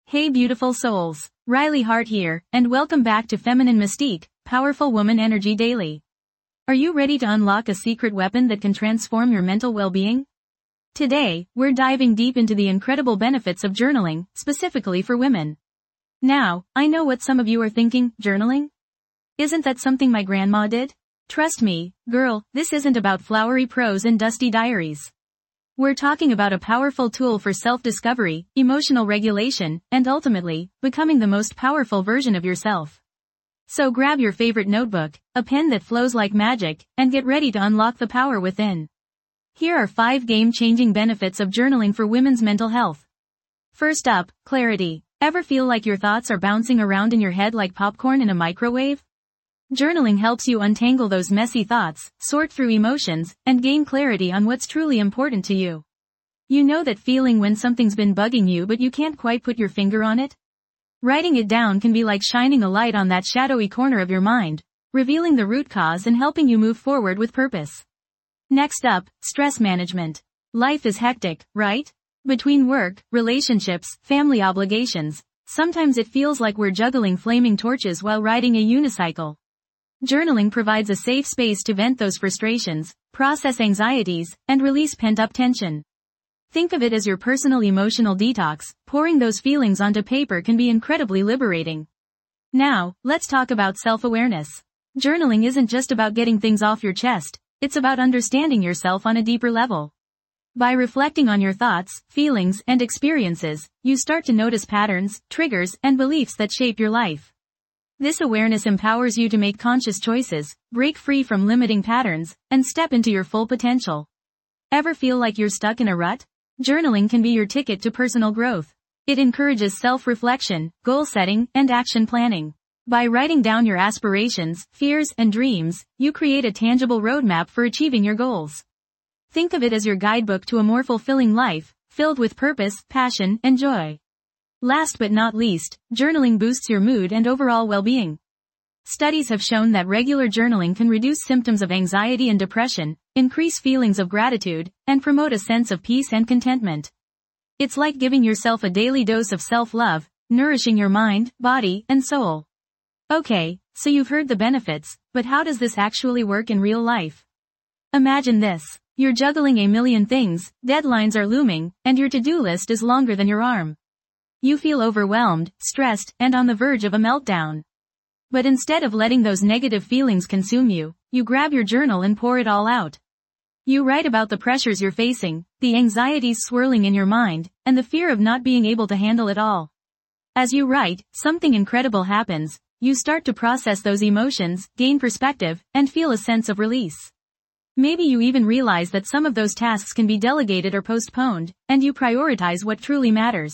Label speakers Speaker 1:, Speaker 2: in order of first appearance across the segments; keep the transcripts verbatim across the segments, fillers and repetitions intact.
Speaker 1: Hey beautiful souls, Riley Hart here, and welcome back to Feminine Mystique, Powerful Woman Energy Daily. Are you ready to unlock a secret weapon that can transform your mental well-being? Today, we're diving deep into the incredible benefits of journaling, specifically for women. Now, I know what some of you are thinking, journaling? Isn't that something my grandma did? Trust me, girl, this isn't about flowery prose and dusty diaries. We're talking about a powerful tool for self-discovery, emotional regulation, and ultimately, becoming the most powerful version of yourself. So grab your favorite notebook, a pen that flows like magic, and get ready to unlock the power within. Here are five game-changing benefits of journaling for women's mental health. First up, clarity. Ever feel like your thoughts are bouncing around in your head like popcorn in a microwave? Journaling helps you untangle those messy thoughts, sort through emotions, and gain clarity on what's truly important to you. You know that feeling when something's been bugging you but you can't quite put your finger on it? Writing it down can be like shining a light on that shadowy corner of your mind, revealing the root cause and helping you move forward with purpose. Next up, stress management. Life is hectic, right? Between work, relationships, family obligations, sometimes it feels like we're juggling flaming torches while riding a unicycle. Journaling provides a safe space to vent those frustrations, process anxieties, and release pent-up tension. Think of it as your personal emotional detox. Pouring those feelings onto paper can be incredibly liberating. Now, let's talk about self-awareness. Journaling isn't just about getting things off your chest, it's about understanding yourself on a deeper level. By reflecting on your thoughts, feelings, and experiences, you start to notice patterns, triggers, and beliefs that shape your life. This awareness empowers you to make conscious choices, break free from limiting patterns, and step into your full potential. Ever feel like you're stuck in a rut? Journaling can be your ticket to personal growth. It encourages self-reflection, goal setting, and action planning. By writing down your aspirations, fears, and dreams, you create a tangible roadmap for achieving your goals. Think of it as your guidebook to a more fulfilling life, filled with purpose, passion, and joy. Last but not least, journaling boosts your mood and overall well-being. Studies have shown that regular journaling can reduce symptoms of anxiety and depression, increase feelings of gratitude, and promote a sense of peace and contentment. It's like giving yourself a daily dose of self-love, nourishing your mind, body, and soul. Okay, so you've heard the benefits, but how does this actually work in real life? Imagine this. You're juggling a million things, deadlines are looming, and your to-do list is longer than your arm. You feel overwhelmed, stressed, and on the verge of a meltdown. But instead of letting those negative feelings consume you, you grab your journal and pour it all out. You write about the pressures you're facing, the anxieties swirling in your mind, and the fear of not being able to handle it all. As you write, something incredible happens. You start to process those emotions, gain perspective, and feel a sense of release. Maybe you even realize that some of those tasks can be delegated or postponed, and you prioritize what truly matters.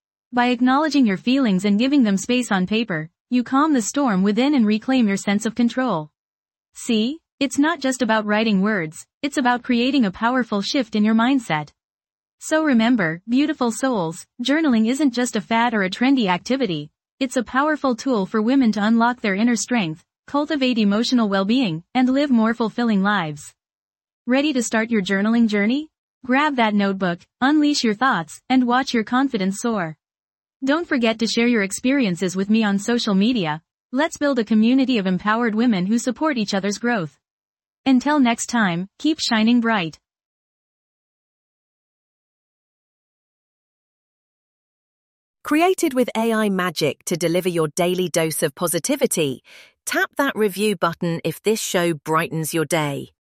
Speaker 1: By acknowledging your feelings and giving them space on paper, you calm the storm within and reclaim your sense of control. See, it's not just about writing words, it's about creating a powerful shift in your mindset. So remember, beautiful souls, journaling isn't just a fad or a trendy activity, it's a powerful tool for women to unlock their inner strength, cultivate emotional well-being, and live more fulfilling lives. Ready to start your journaling journey? Grab that notebook, unleash your thoughts, and watch your confidence soar. Don't forget to share your experiences with me on social media. Let's build a community of empowered women who support each other's growth. Until next time, keep shining bright.
Speaker 2: Created with A I magic to deliver your daily dose of positivity, tap that review button if this show brightens your day.